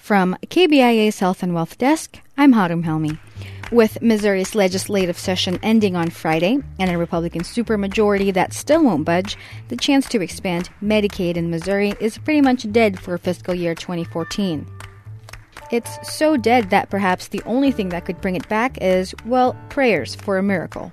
From KBIA's Health and Wealth Desk, I'm Harum Helmi. With Missouri's legislative session ending on Friday and a Republican supermajority that still won't budge, the chance to expand Medicaid in Missouri is pretty much dead for fiscal year 2014. It's so dead that perhaps the only thing that could bring it back is, well, prayers for a miracle.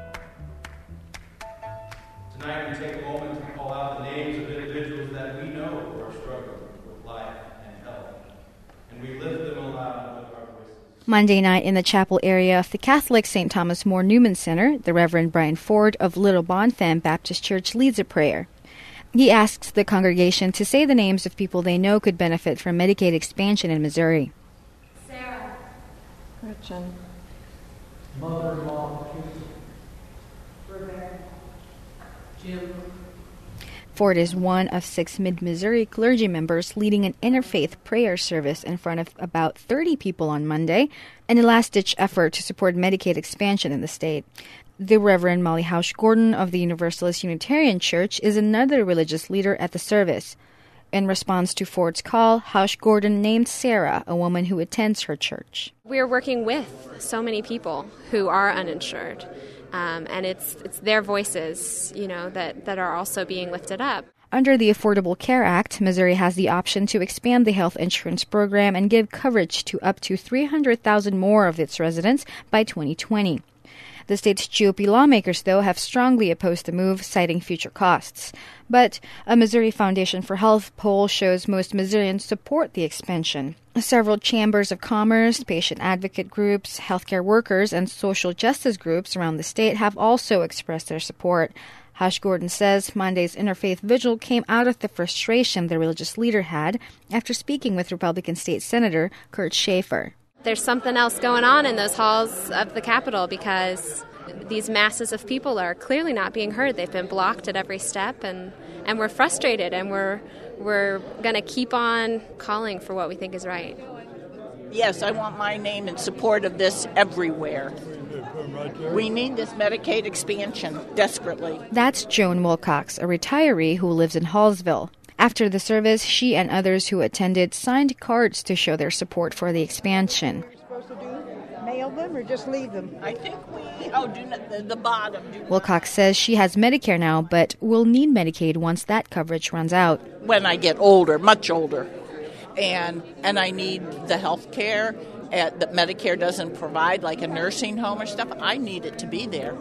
Tonight we take a moment to call out the names of individuals that we know who are struggling with life and health, and we lift them aloud with our voices. Monday night in the chapel area of the Catholic St. Thomas More Newman Center, the Reverend Brian Ford of Little Bonfim Baptist Church leads a prayer. He asks the congregation to say the names of people they know could benefit from Medicaid expansion in Missouri. Sarah. Gretchen. Mother-in-law. Rebecca. Jim. Ford is one of 6 Mid-Missouri clergy members leading an interfaith prayer service in front of about 30 people on Monday in a last-ditch effort to support Medicaid expansion in the state. The Reverend Molly Hausch Gordon of the Universalist Unitarian Church is another religious leader at the service. In response to Ford's call, Hausch Gordon named Sarah, a woman who attends her church. We're working with so many people who are uninsured. And it's their voices, that are also being lifted up. Under the Affordable Care Act, Missouri has the option to expand the health insurance program and give coverage to up to 300,000 more of its residents by 2020. The state's GOP lawmakers, though, have strongly opposed the move, citing future costs. But a Missouri Foundation for Health poll shows most Missourians support the expansion. Several chambers of commerce, patient advocate groups, healthcare workers, and social justice groups around the state have also expressed their support. Hausch Gordon says Monday's interfaith vigil came out of the frustration the religious leader had after speaking with Republican State Senator Kurt Schaefer. There's something else going on in those halls of the Capitol because these masses of people are clearly not being heard. They've been blocked at every step, and we're frustrated, and we're going to keep on calling for what we think is right. Yes, I want my name in support of this everywhere. We need this Medicaid expansion desperately. That's Joan Wilcox, a retiree who lives in Hallsville. After the service, she and others who attended signed cards to show their support for the expansion. Supposed to do? Mail them or just leave them? I think do the bottom. Wilcox says she has Medicare now, but will need Medicaid once that coverage runs out. When I get older, much older, and I need the health care that Medicare doesn't provide, like a nursing home or stuff, I need it to be there.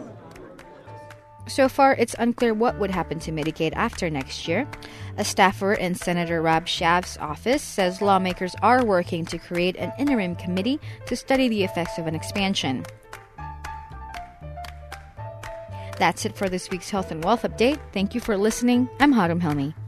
So far, it's unclear what would happen to Medicaid after next year. A staffer in Senator Rob Schaaf's office says lawmakers are working to create an interim committee to study the effects of an expansion. That's it for this week's Health and Wealth Update. Thank you for listening. I'm Harum Helmi.